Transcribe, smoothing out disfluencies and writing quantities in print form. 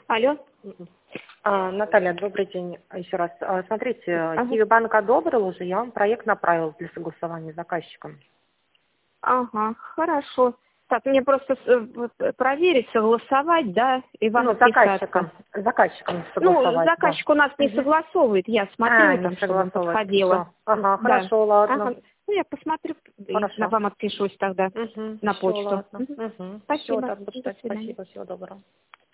Алло. Наталья, добрый день еще раз. Смотрите, Ага. Киевбанк одобрил уже, я вам проект направил для согласования с заказчиком. Ага, хорошо. Так, мне просто проверить, согласовать, да, и вам Ну, отписаться. заказчиком Ну, согласовать, заказчик у нас не согласовывает, я смотрю, не там, чтобы он согласовывать. подходило. Всё. Ага, Да. хорошо, ладно. Ага. Ну, я посмотрю, и Хорошо. вам отпишусь тогда на Все, почту. ладно. Все, Спасибо. так буду До ждать. свидания. Спасибо, всего доброго.